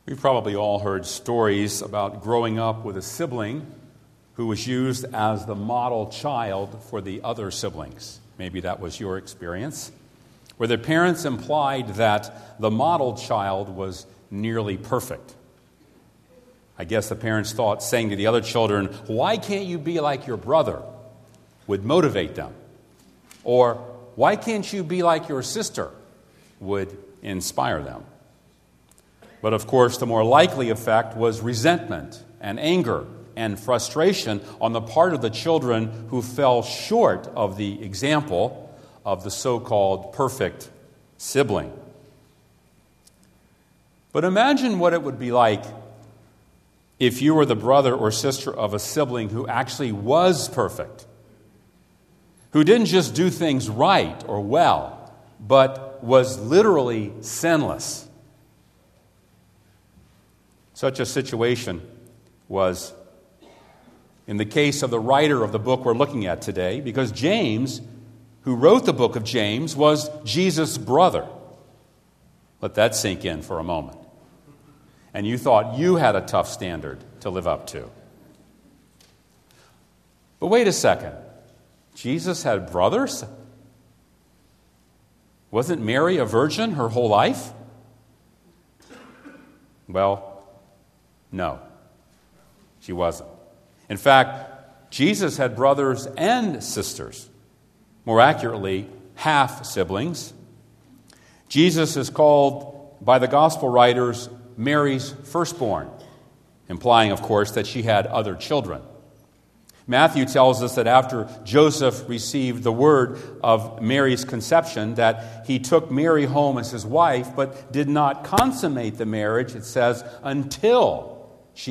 We've probably all heard stories about growing up with a sibling who was used as the model child for the other siblings. Maybe that was your experience, where the parents implied that the model child was nearly perfect. I guess the parents thought saying to the other children, "Why can't you be like your brother?" would motivate them. Or, "Why can't you be like your sister?" would inspire them. But of course, the more likely effect was resentment and anger and frustration on the part of the children who fell short of the example of the so-called perfect sibling. But imagine what it would be like if you were the brother or sister of a sibling who actually was perfect, who didn't just do things right or well, but was literally sinless. Such a situation was in the case of the writer of the book we're looking at today, because James, who wrote the book of James, was Jesus' brother. Let that sink in for a moment. And you thought you had a tough standard to live up to. But wait a second. Jesus had brothers? Wasn't Mary a virgin her whole life? Well, no, she wasn't. In fact, Jesus had brothers and sisters. More accurately, half-siblings. Jesus is called by the gospel writers Mary's firstborn, implying, of course, that she had other children. Matthew tells us that after Joseph received the word of Mary's conception, that he took Mary home as his wife, but did not consummate the marriage, it says, until she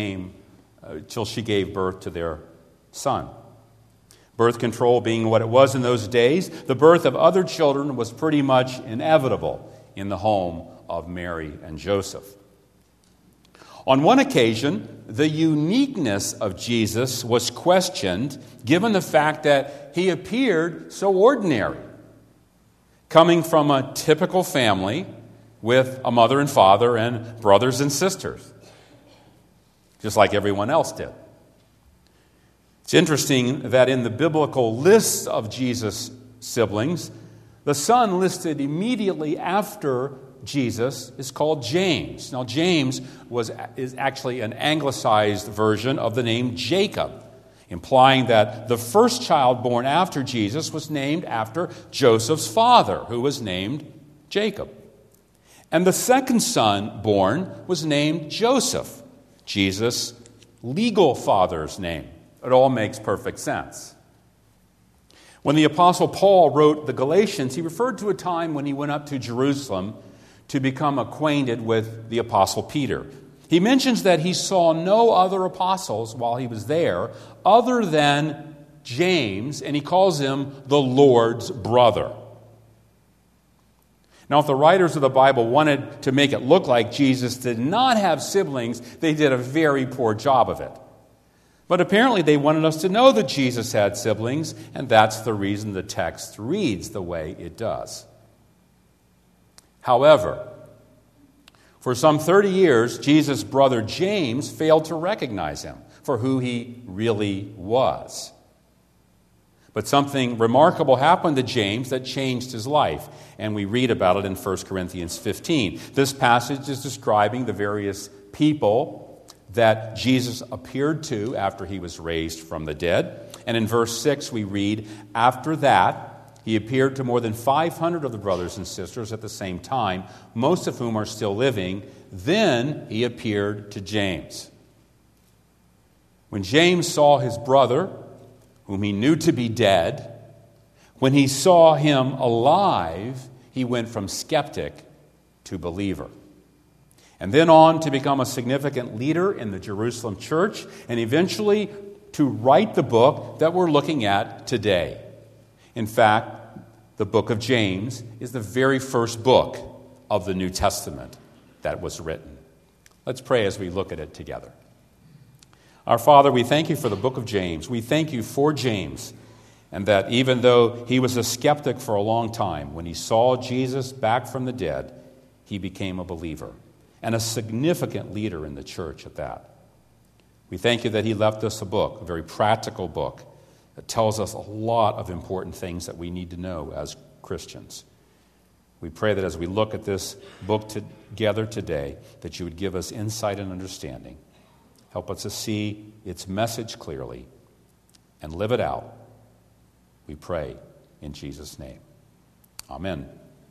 gave birth to their son. Birth control being what it was in those days, the birth of other children was pretty much inevitable in the home of Mary and Joseph. On one occasion, the uniqueness of Jesus was questioned, given the fact that he appeared so ordinary, coming from a typical family with a mother and father and brothers and sisters, just like everyone else did. It's interesting that in the biblical list of Jesus' siblings, the son listed immediately after Jesus is called James. Now, James is actually an anglicized version of the name Jacob, implying that the first child born after Jesus was named after Joseph's father, who was named Jacob. And the second son born was named Joseph, Jesus' legal father's name. It all makes perfect sense. When the Apostle Paul wrote the Galatians, he referred to a time when he went up to Jerusalem to become acquainted with the Apostle Peter. He mentions that he saw no other apostles while he was there other than James, and he calls him the Lord's brother. Now, if the writers of the Bible wanted to make it look like Jesus did not have siblings, they did a very poor job of it. But apparently they wanted us to know that Jesus had siblings, and that's the reason the text reads the way it does. However, for some 30 years, Jesus' brother James failed to recognize him for who he really was. But something remarkable happened to James that changed his life, and we read about it in 1 Corinthians 15. This passage is describing the various people that Jesus appeared to after he was raised from the dead. And in verse 6 we read, "After that, he appeared to more than 500 of the brothers and sisters at the same time, most of whom are still living. Then he appeared to James." When James saw his brother, whom he knew to be dead, when he saw him alive, he went from skeptic to believer. And then on to become a significant leader in the Jerusalem church, and eventually to write the book that we're looking at today. In fact, the book of James is the very first book of the New Testament that was written. Let's pray as we look at it together. Our Father, we thank you for the book of James. We thank you for James, and that even though he was a skeptic for a long time, when he saw Jesus back from the dead, he became a believer. and a significant leader in the church at that. We thank you that he left us a book, a very practical book, that tells us a lot of important things that we need to know as Christians. We pray that as we look at this book together today, that you would give us insight and understanding. Help us to see its message clearly and live it out. We pray in Jesus' name. Amen.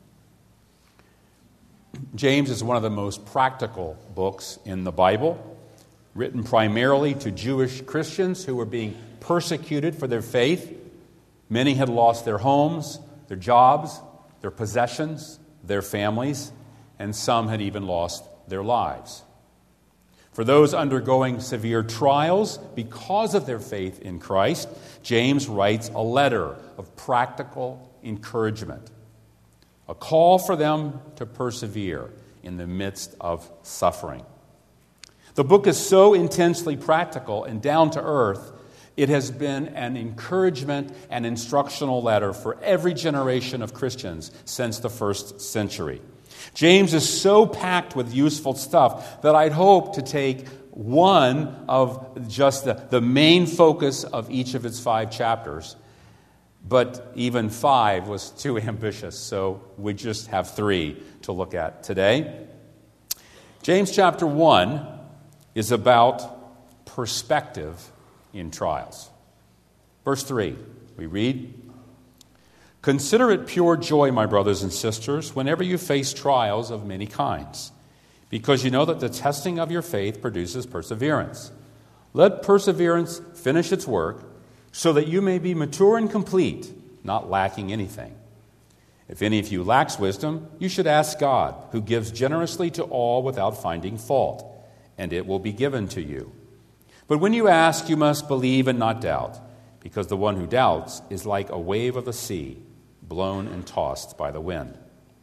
James is one of the most practical books in the Bible, written primarily to Jewish Christians who were being persecuted for their faith. Many had lost their homes, their jobs, their possessions, their families, and some had even lost their lives. For those undergoing severe trials because of their faith in Christ, James writes a letter of practical encouragement, a call for them to persevere in the midst of suffering. The book is so intensely practical and down to earth, it has been an encouragement and instructional letter for every generation of Christians since the first century. James is so packed with useful stuff that I'd hope to take one of just the main focus of each of its 5 chapters, but even 5 was too ambitious, so we just have 3 to look at today. James chapter 1 is about perspective in trials. Verse 3, we read, "Consider it pure joy, my brothers and sisters, whenever you face trials of many kinds, because you know that the testing of your faith produces perseverance. Let perseverance finish its work, so that you may be mature and complete, not lacking anything. If any of you lacks wisdom, you should ask God, who gives generously to all without finding fault, and it will be given to you. But when you ask, you must believe and not doubt, because the one who doubts is like a wave of the sea, blown and tossed by the wind."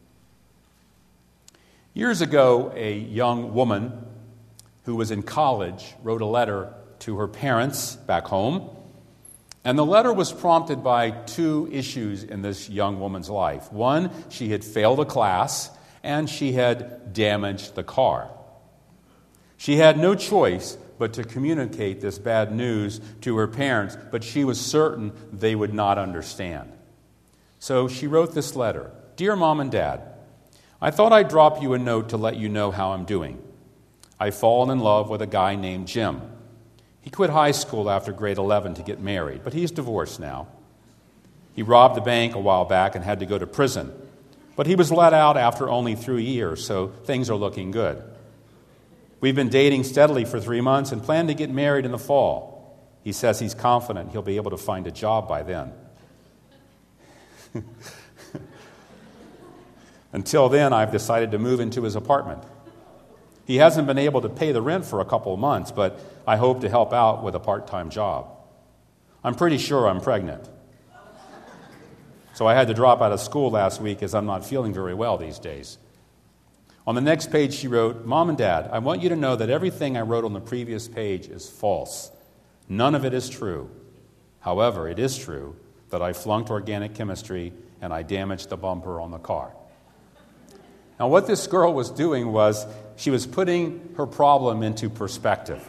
Years ago, a young woman who was in college wrote a letter to her parents back home, and the letter was prompted by 2 issues in this young woman's life. One, she had failed a class, and she had damaged the car. She had no choice but to communicate this bad news to her parents, but she was certain they would not understand. So she wrote this letter. "Dear Mom and Dad, I thought I'd drop you a note to let you know how I'm doing. I've fallen in love with a guy named Jim. He quit high school after grade 11 to get married, but he's divorced now. He robbed the bank a while back and had to go to prison, but he was let out after only 3 years, so things are looking good. We've been dating steadily for 3 months and plan to get married in the fall. He says he's confident he'll be able to find a job by then. Until then, I've decided to move into his apartment. He hasn't been able to pay the rent for a couple of months, but I hope to help out with a part-time job. I'm pretty sure I'm pregnant. So I had to drop out of school last week as I'm not feeling very well these days." On the next page, she wrote, "Mom and Dad, I want you to know that everything I wrote on the previous page is false. None of it is true. However, it is true that I flunked organic chemistry and I damaged the bumper on the car." Now, what this girl was doing was she was putting her problem into perspective.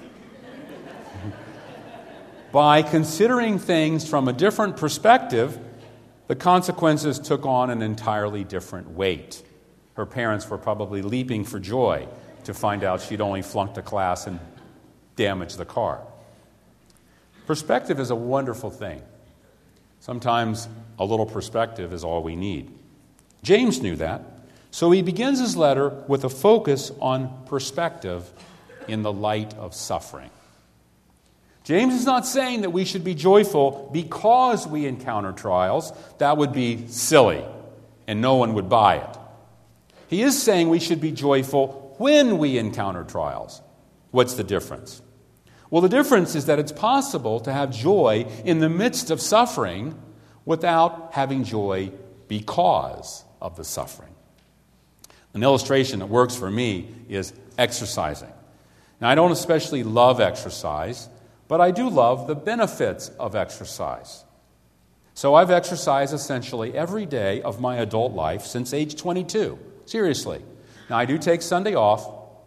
By considering things from a different perspective, the consequences took on an entirely different weight. Her parents were probably leaping for joy to find out she'd only flunked a class and damaged the car. Perspective is a wonderful thing. Sometimes a little perspective is all we need. James knew that, so he begins his letter with a focus on perspective in the light of suffering. James is not saying that we should be joyful because we encounter trials. That would be silly, and no one would buy it. He is saying we should be joyful when we encounter trials. What's the difference? Well, the difference is that it's possible to have joy in the midst of suffering without having joy because of the suffering. An illustration that works for me is exercising. Now, I don't especially love exercise, but I do love the benefits of exercise. So I've exercised essentially every day of my adult life since age 22. Seriously. Now, I do take Sunday off,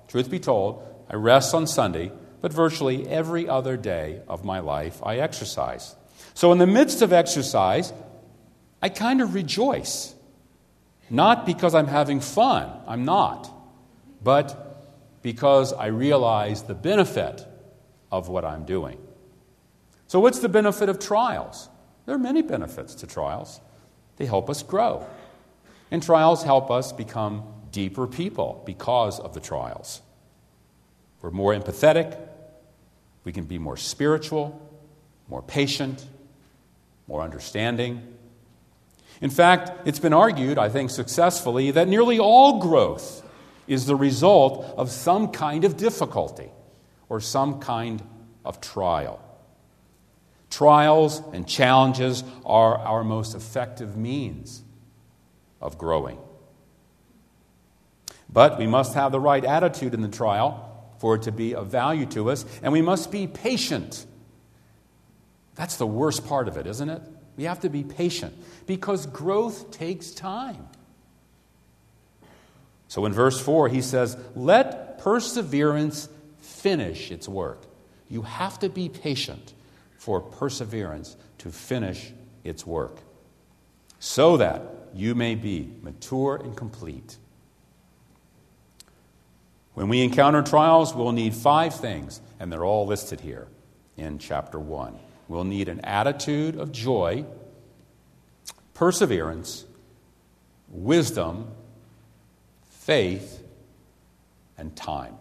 Truth be told, I rest on Sunday, but virtually every other day of my life I exercise. So in the midst of exercise, I kind of rejoice. Not because I'm having fun, I'm not, but because I realize the benefit of what I'm doing. So what's the benefit of trials? There are many benefits to trials. They help us grow. And trials help us become deeper people because of the trials. We're more empathetic. We can be more spiritual, more patient, more understanding. In fact, it's been argued, I think successfully, that nearly all growth is the result of some kind of difficulty or some kind of trial. Trials and challenges are our most effective means of growing. But we must have the right attitude in the trial for it to be of value to us, and we must be patient. That's the worst part of it, isn't it? We have to be patient because growth takes time. So in verse 4, he says, let perseverance finish its work. You have to be patient for perseverance to finish its work, so that you may be mature and complete. When we encounter trials, we'll need 5 things, and they're all listed here in chapter 1. We'll need an attitude of joy, perseverance, wisdom, faith, and time.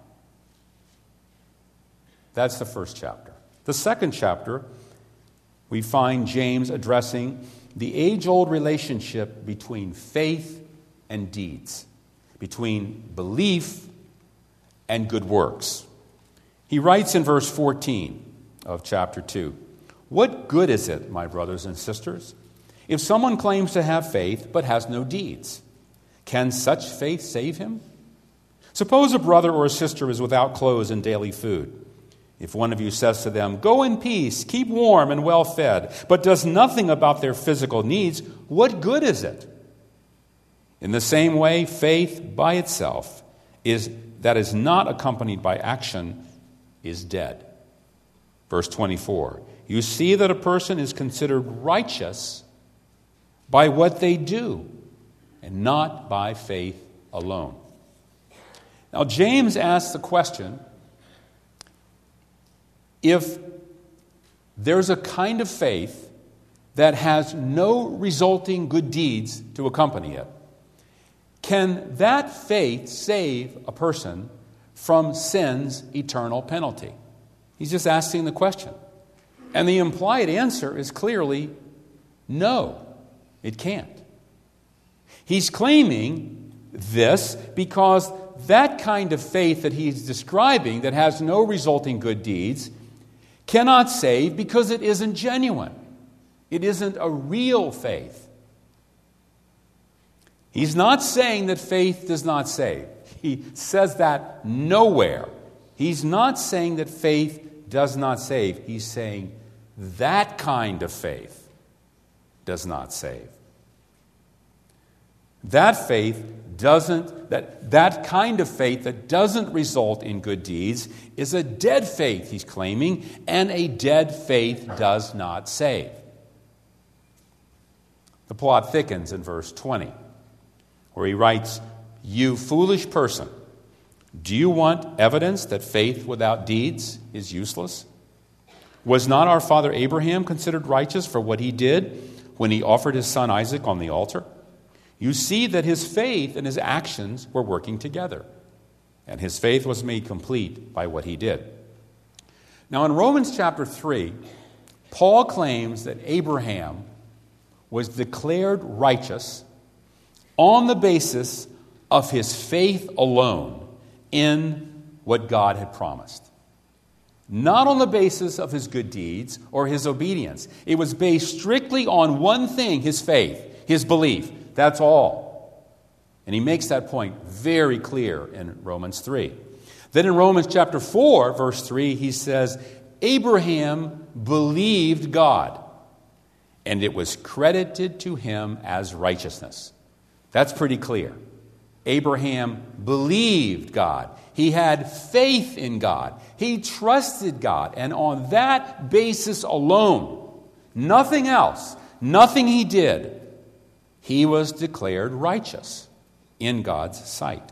That's the first chapter. The second chapter, we find James addressing the age-old relationship between faith and deeds, between belief and good works. He writes in verse 14 of chapter 2, what good is it, my brothers and sisters, if someone claims to have faith but has no deeds? Can such faith save him? Suppose a brother or a sister is without clothes and daily food. If one of you says to them, go in peace, keep warm and well fed, but does nothing about their physical needs, what good is it? In the same way, faith by itself that is not accompanied by action is dead. Verse 24, you see that a person is considered righteous by what they do and not by faith alone. Now, James asks the question, if there's a kind of faith that has no resulting good deeds to accompany it, can that faith save a person from sin's eternal penalty? He's just asking the question. And the implied answer is clearly no, it can't. He's claiming this because that kind of faith that he's describing that has no resulting good deeds cannot save because it isn't genuine. It isn't a real faith. He's not saying that faith does not save. He says that nowhere. He's not saying that faith does not save. He's saying that kind of faith does not save. That kind of faith that doesn't result in good deeds is a dead faith, he's claiming, and a dead faith does not save. The plot thickens in verse 20, where he writes, you foolish person, do you want evidence that faith without deeds is useless? Was not our father Abraham considered righteous for what he did when he offered his son Isaac on the altar? You see that his faith and his actions were working together, and his faith was made complete by what he did. Now in Romans chapter 3, Paul claims that Abraham was declared righteous on the basis of his faith alone in what God had promised. Not on the basis of his good deeds or his obedience. It was based strictly on one thing, his faith, his belief. That's all. And he makes that point very clear in Romans 3. Then in Romans chapter 4, verse 3, he says, Abraham believed God, and it was credited to him as righteousness. That's pretty clear. Abraham believed God. He had faith in God. He trusted God. And on that basis alone, nothing else, nothing he did, he was declared righteous in God's sight.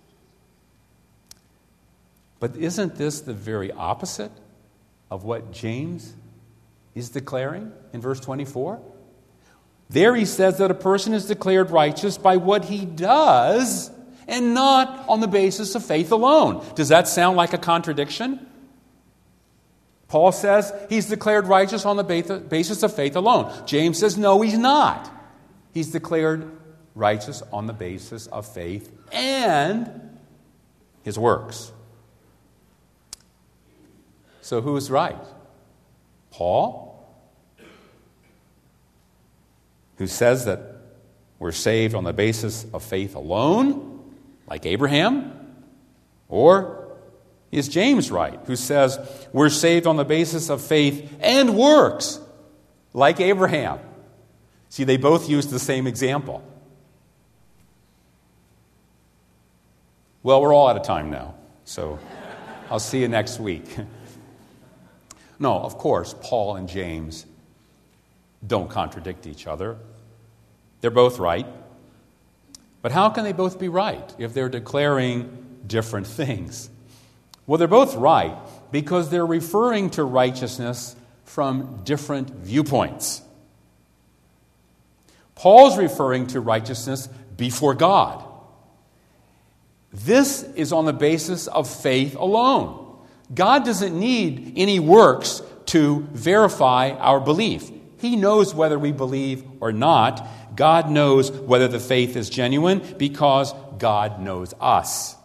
But isn't this the very opposite of what James is declaring in verse 24? There he says that a person is declared righteous by what he does and not on the basis of faith alone. Does that sound like a contradiction? Paul says he's declared righteous on the basis of faith alone. James says no, he's not. He's declared righteous on the basis of faith and his works. So who's right? Paul, who says that we're saved on the basis of faith alone, like Abraham? Or is James right, who says we're saved on the basis of faith and works, like Abraham? See, they both use the same example. Well, we're all out of time now, so I'll see you next week. No, of course, Paul and James don't contradict each other. They're both right. But how can they both be right if they're declaring different things? Well, they're both right because they're referring to righteousness from different viewpoints. Paul's referring to righteousness before God. This is on the basis of faith alone. God doesn't need any works to verify our belief. He knows whether we believe or not. God knows whether the faith is genuine because God knows us.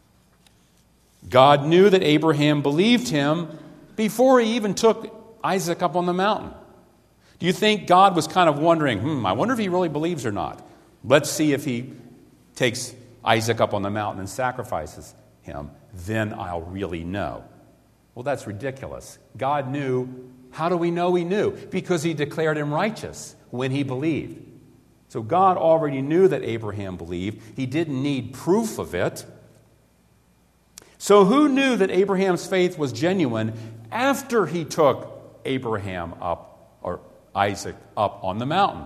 God knew that Abraham believed him before he even took Isaac up on the mountain. Do you think God was kind of wondering, I wonder if he really believes or not? Let's see if he takes Isaac up on the mountain and sacrifices him. Then I'll really know. Well, that's ridiculous. God knew. How do we know he knew? Because he declared him righteous when he believed. So God already knew that Abraham believed. He didn't need proof of it. So who knew that Abraham's faith was genuine after he took Abraham up, or Isaac up on the mountain?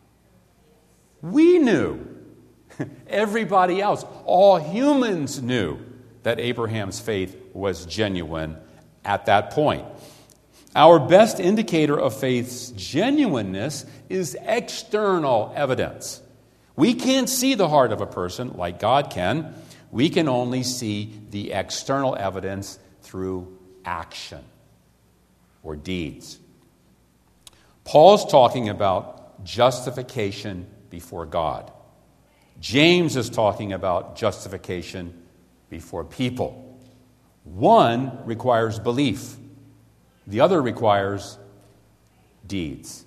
We knew. Everybody else, all humans knew that Abraham's faith was genuine at that point. Our best indicator of faith's genuineness is external evidence. We can't see the heart of a person like God can. We can only see the external evidence through action or deeds. Paul's talking about justification before God. James is talking about justification before people. One requires belief. The other requires deeds.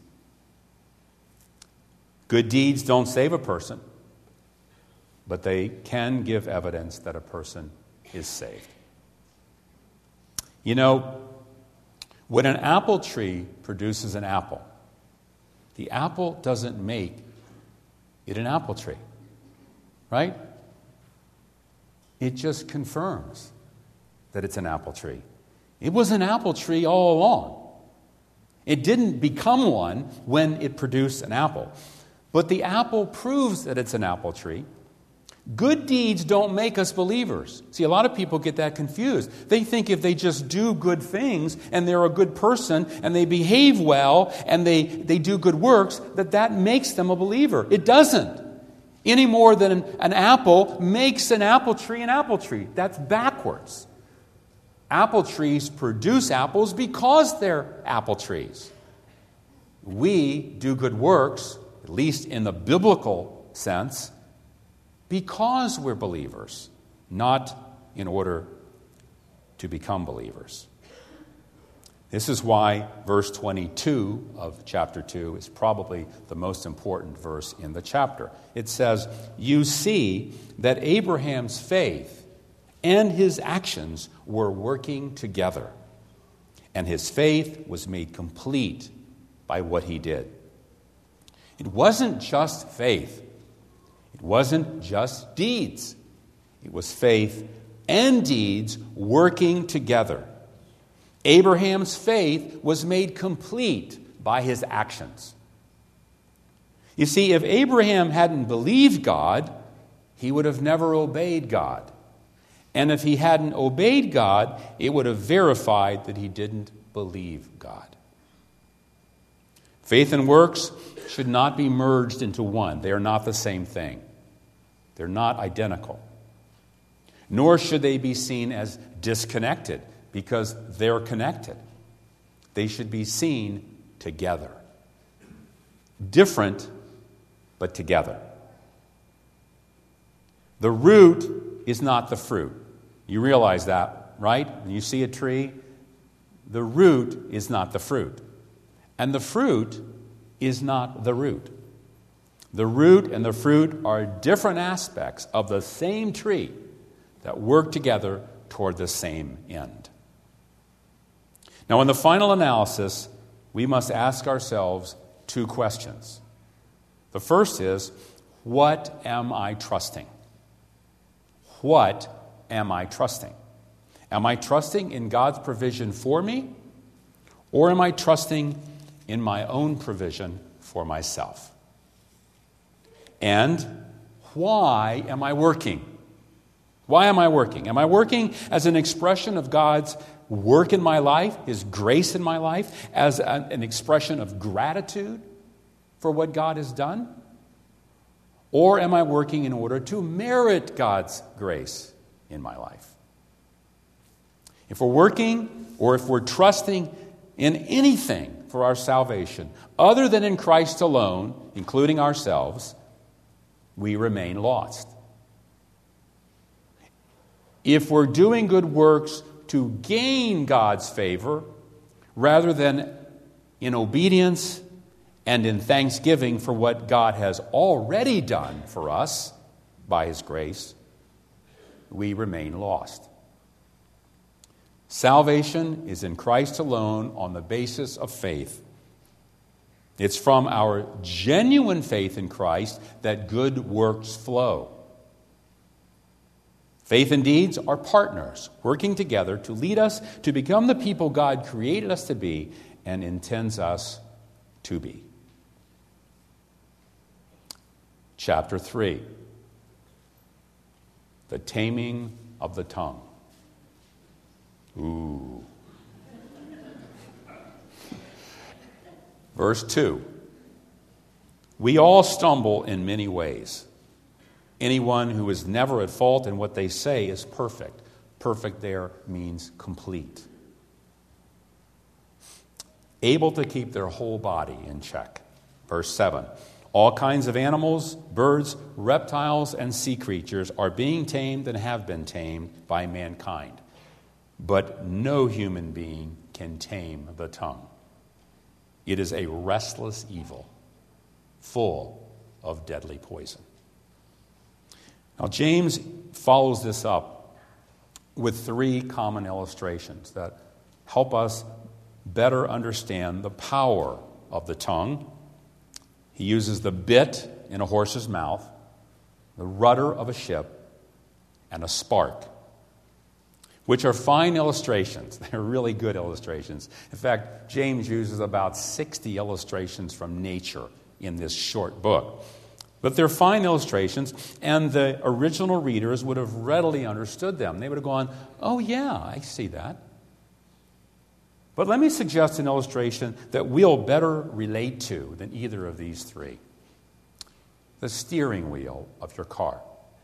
Good deeds don't save a person, but they can give evidence that a person is saved. You know, when an apple tree produces an apple, the apple doesn't make it an apple tree, right? It just confirms that it's an apple tree. It was an apple tree all along. It didn't become one when it produced an apple. But the apple proves that it's an apple tree. Good deeds don't make us believers. See, a lot of people get that confused. They think if they just do good things and they're a good person and they behave well and they do good works, that makes them a believer. It doesn't. Any more than an apple makes an apple tree. That's backwards. Apple trees produce apples because they're apple trees. We do good works, at least in the biblical sense, because we're believers, not in order to become believers. This is why verse 22 of chapter 2 is probably the most important verse in the chapter. It says, "You see that Abraham's faith and his actions were working together, and his faith was made complete by what he did." It wasn't just faith. It wasn't just deeds. It was faith and deeds working together. Abraham's faith was made complete by his actions. You see, if Abraham hadn't believed God, he would have never obeyed God. And if he hadn't obeyed God, it would have verified that he didn't believe God. Faith and works should not be merged into one. They are not the same thing. They're not identical. Nor should they be seen as disconnected, because they're connected. They should be seen together. Different, but together. The root is not the fruit. You realize that, right? When you see a tree, the root is not the fruit. And the fruit is not the root. The root and the fruit are different aspects of the same tree that work together toward the same end. Now, in the final analysis, we must ask ourselves two questions. The first is, what am I trusting? What am I trusting? Am I trusting in God's provision for me, or am I trusting in my own provision for myself? And why am I working? Why am I working? Am I working as an expression of God's work in my life, His grace in my life, as an expression of gratitude for what God has done? Or am I working in order to merit God's grace in my life? If we're working or if we're trusting in anything for our salvation other than in Christ alone, including ourselves, we remain lost. If we're doing good works to gain God's favor rather than in obedience and in thanksgiving for what God has already done for us by His grace, we remain lost. Salvation is in Christ alone on the basis of faith. It's from our genuine faith in Christ that good works flow. Faith and deeds are partners working together to lead us to become the people God created us to be and intends us to be. Chapter 3. The taming of the tongue. Ooh. Verse 2. We all stumble in many ways. Anyone who is never at fault in what they say is perfect. Perfect there means complete. Able to keep their whole body in check. Verse 7. All kinds of animals, birds, reptiles, and sea creatures are being tamed and have been tamed by mankind. But no human being can tame the tongue. It is a restless evil, full of deadly poison. Now, James follows this up with 3 common illustrations that help us better understand the power of the tongue. He uses the bit in a horse's mouth, the rudder of a ship, and a spark, which are fine illustrations. They're really good illustrations. In fact, James uses about 60 illustrations from nature in this short book. But they're fine illustrations, and the original readers would have readily understood them. They would have gone, oh yeah, I see that. But let me suggest an illustration that we'll better relate to than either of these 3. The steering wheel of your car.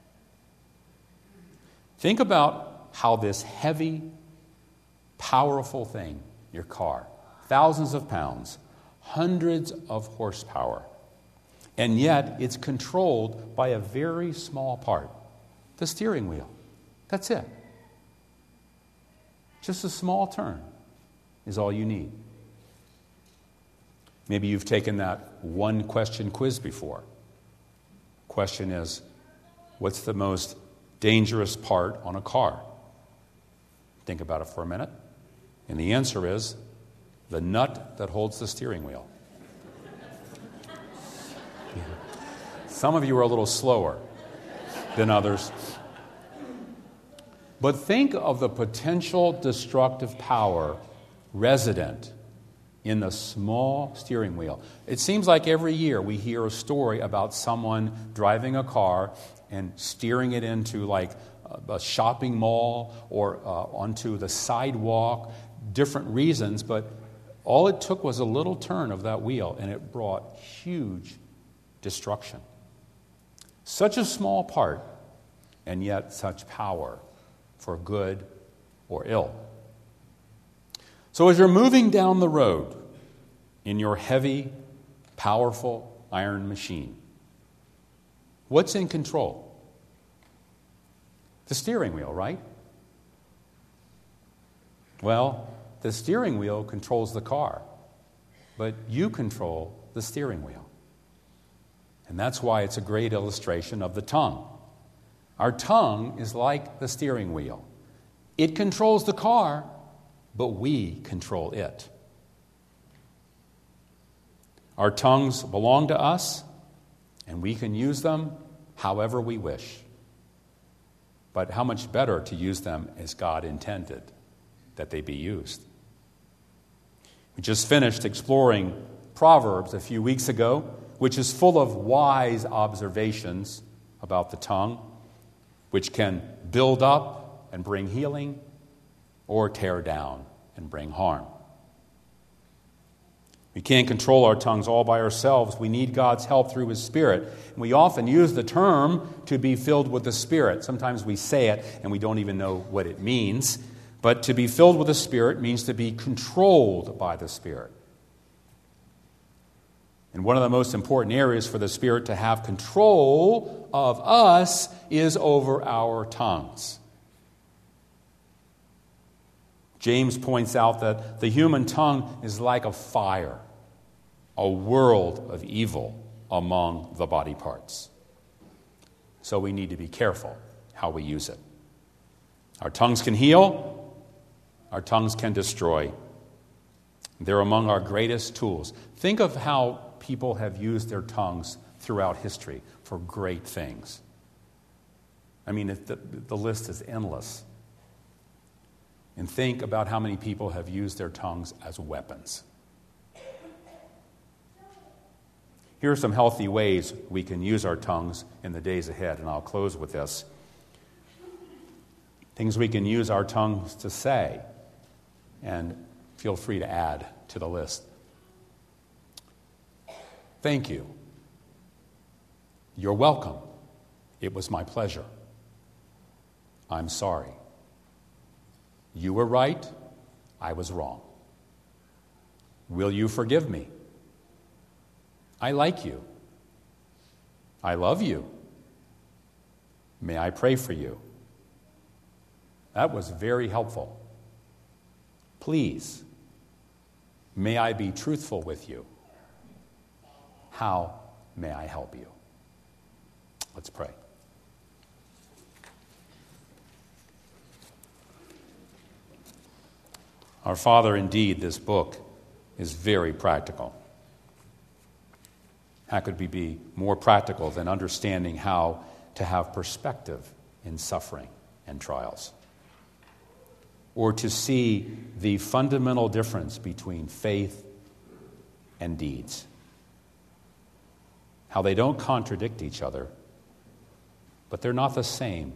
Think about how this heavy, powerful thing, your car, thousands of pounds, hundreds of horsepower, and yet it's controlled by a very small part, the steering wheel. That's it. Just a small turn is all you need. Maybe you've taken that one-question quiz before. Question is, what's the most dangerous part on a car? Think about it for a minute. And the answer is the nut that holds the steering wheel. Some of you are a little slower than others. But think of the potential destructive power resident in the small steering wheel. It seems like every year we hear a story about someone driving a car and steering it into like a shopping mall or onto the sidewalk, different reasons, but all it took was a little turn of that wheel and it brought huge destruction. Such a small part, and yet such power for good or ill. So as you're moving down the road in your heavy, powerful iron machine, what's in control? The steering wheel, right? Well, the steering wheel controls the car, but you control the steering wheel. And that's why it's a great illustration of the tongue. Our tongue is like the steering wheel. It controls the car, but we control it. Our tongues belong to us, and we can use them however we wish. But how much better to use them as God intended that they be used. We just finished exploring Proverbs a few weeks ago, which is full of wise observations about the tongue, which can build up and bring healing or tear down and bring harm. We can't control our tongues all by ourselves. We need God's help through His Spirit. And we often use the term to be filled with the Spirit. Sometimes we say it and we don't even know what it means. But to be filled with the Spirit means to be controlled by the Spirit. And one of the most important areas for the Spirit to have control of us is over our tongues. James points out that the human tongue is like a fire, a world of evil among the body parts. So we need to be careful how we use it. Our tongues can heal, our tongues can destroy. They're among our greatest tools. Think of how people have used their tongues throughout history for great things. I mean, the list is endless. And think about how many people have used their tongues as weapons. Here are some healthy ways we can use our tongues in the days ahead, and I'll close with this. Things we can use our tongues to say, and feel free to add to the list. Thank you. You're welcome. It was my pleasure. I'm sorry. You were right. I was wrong. Will you forgive me? I like you. I love you. May I pray for you? That was very helpful. Please, may I be truthful with you? How may I help you? Let's pray. Our Father, indeed, this book is very practical. How could we be more practical than understanding how to have perspective in suffering and trials? Or to see the fundamental difference between faith and deeds. How they don't contradict each other, but they're not the same.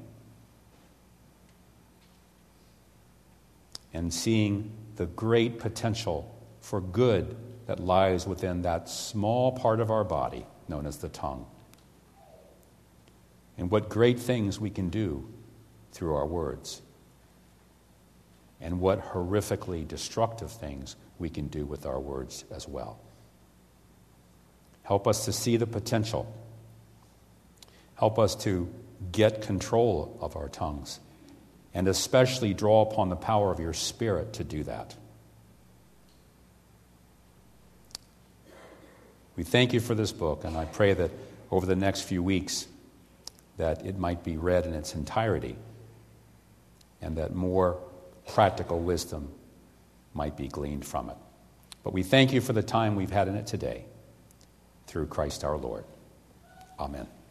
And seeing the great potential for good that lies within that small part of our body known as the tongue. And what great things we can do through our words. And what horrifically destructive things we can do with our words as well. Help us to see the potential. Help us to get control of our tongues. And especially draw upon the power of your Spirit to do that. We thank you for this book, and I pray that over the next few weeks that it might be read in its entirety and that more practical wisdom might be gleaned from it. But we thank you for the time we've had in it today through Christ our Lord. Amen.